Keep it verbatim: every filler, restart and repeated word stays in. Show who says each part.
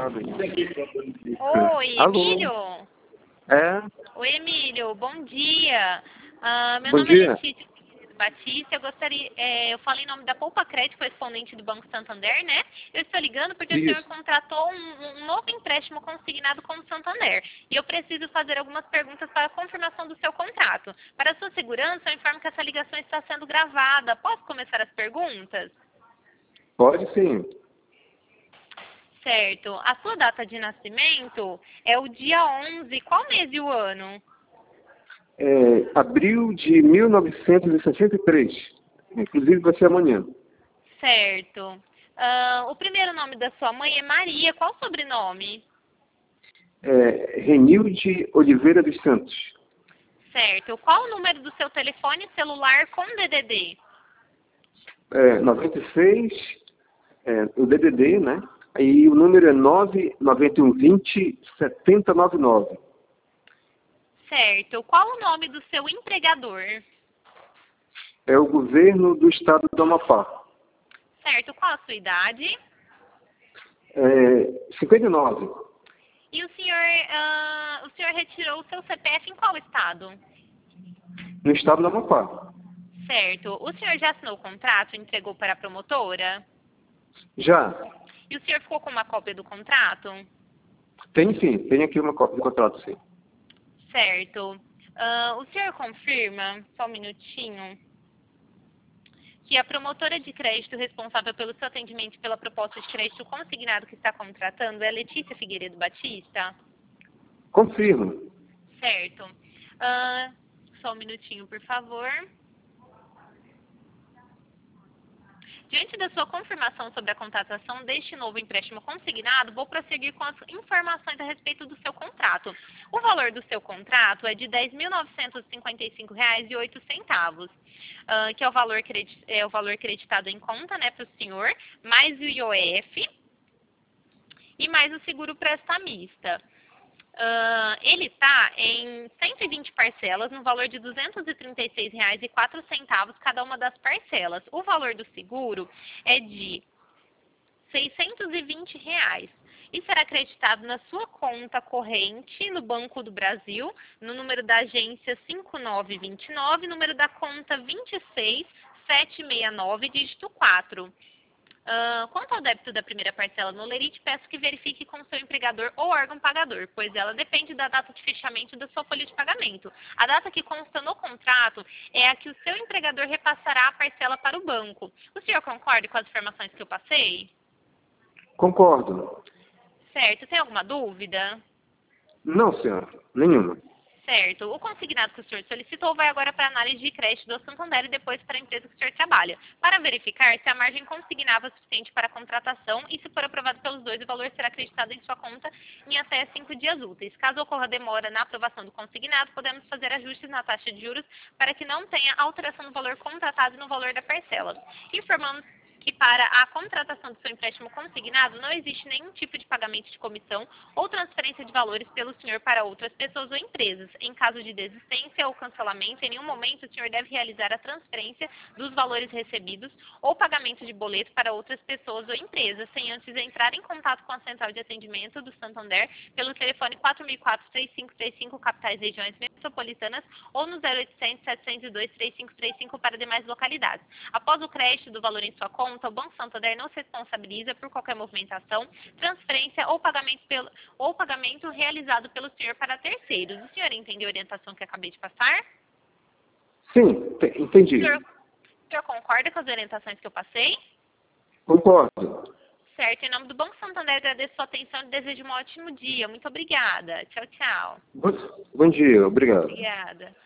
Speaker 1: chamada.
Speaker 2: Oi,
Speaker 1: Alô?
Speaker 2: Emílio?
Speaker 1: É?
Speaker 2: Oi, Emílio, bom dia. Ah, meu
Speaker 1: Bom
Speaker 2: nome é
Speaker 1: dia.
Speaker 2: Letícia Batista, eu gostaria, é, eu falei em nome da Poupa Crédito, correspondente do Banco Santander, né? Eu estou ligando porque o senhor
Speaker 1: Isso.
Speaker 2: contratou um, um novo empréstimo consignado com o Santander e eu preciso fazer algumas perguntas para a confirmação do seu contrato. Para a sua segurança, eu informo que essa ligação está sendo gravada. Posso começar as perguntas?
Speaker 1: Pode sim.
Speaker 2: Certo. A sua data de nascimento é o dia onze. Qual mês e o ano?
Speaker 1: É, abril de mil novecentos e sessenta e três. Inclusive vai ser amanhã.
Speaker 2: Certo. Ah, o primeiro nome da sua mãe é Maria. Qual o sobrenome?
Speaker 1: É, Renilde Oliveira dos Santos.
Speaker 2: Certo. Qual o número do seu telefone celular com D D D?
Speaker 1: É, noventa e seis, é, o D D D, né? Aí o número é nove nove um dois zero sete zero nove nove.
Speaker 2: Certo. Qual o nome do seu empregador?
Speaker 1: É o governo do estado do Amapá.
Speaker 2: Certo. Qual a sua idade?
Speaker 1: É, cinquenta e nove.
Speaker 2: E o senhor, ah, o senhor retirou o seu C P F em qual estado?
Speaker 1: No estado do Amapá.
Speaker 2: Certo. O senhor já assinou o contrato e entregou para a promotora?
Speaker 1: Já.
Speaker 2: E o senhor ficou com uma cópia do contrato?
Speaker 1: Tem sim. Tem aqui uma cópia do contrato, sim.
Speaker 2: Certo. Ah, o senhor confirma, só um minutinho, que a promotora de crédito responsável pelo seu atendimento e pela proposta de crédito consignado que está contratando é Letícia Figueiredo Batista?
Speaker 1: Confirmo.
Speaker 2: Certo. Ah, só um minutinho, por favor. Diante da sua confirmação sobre a contratação deste novo empréstimo consignado, vou prosseguir com as informações a respeito do seu contrato. O valor do seu contrato é de dez mil novecentos e cinquenta e cinco reais e oito centavos, uh, que é o, valor é o valor creditado em conta, né, para o senhor, mais o I O F e mais o seguro prestamista. Uh, ele está em cento e vinte parcelas, no valor de duzentos e trinta e seis reais e quatro centavos cada uma das parcelas. O valor do seguro é de seiscentos e vinte reais e será acreditado na sua conta corrente no Banco do Brasil, no número da agência cinco nove dois nove, número da conta vinte e seis sete seis nove, dígito quatro. Uh, quanto ao débito da primeira parcela no Lerite, peço que verifique com seu empregador ou órgão pagador, pois ela depende da data de fechamento da sua folha de pagamento. A data que consta no contrato é a que o seu empregador repassará a parcela para o banco. O senhor concorda com as informações que eu passei?
Speaker 1: Concordo.
Speaker 2: Certo. Tem alguma dúvida?
Speaker 1: Não, senhora. Nenhuma.
Speaker 2: Certo. O consignado que o senhor solicitou vai agora para a análise de crédito do Santander e depois para a empresa que o senhor trabalha, para verificar se a margem consignável é suficiente para a contratação e, se for aprovado pelos dois, o valor será acreditado em sua conta em até cinco dias úteis. Caso ocorra demora na aprovação do consignado, podemos fazer ajustes na taxa de juros para que não tenha alteração no valor contratado e no valor da parcela. Informamos que para a contratação do seu empréstimo consignado não existe nenhum tipo de pagamento de comissão ou transferência de valores pelo senhor para outras pessoas ou empresas. Em caso de desistência ou cancelamento, em nenhum momento o senhor deve realizar a transferência dos valores recebidos ou pagamento de boleto para outras pessoas ou empresas, sem antes entrar em contato com a central de atendimento do Santander pelo telefone quatro mil e quatro, três cinco três cinco, capitais regiões metropolitanas, ou no zero oitocentos, setecentos e dois, três cinco três cinco para demais localidades. Após o crédito do valor em sua conta, o Banco Santander não se responsabiliza por qualquer movimentação, transferência ou pagamento, pelo, ou pagamento realizado pelo senhor para terceiros. O senhor entendeu a orientação que acabei de passar?
Speaker 1: Sim, entendi.
Speaker 2: O senhor, o senhor concorda com as orientações que eu passei?
Speaker 1: Concordo.
Speaker 2: Certo. Em nome do Banco Santander, agradeço sua atenção e desejo um ótimo dia. Muito obrigada. Tchau, tchau.
Speaker 1: Bom, bom dia, obrigado.
Speaker 2: Obrigada.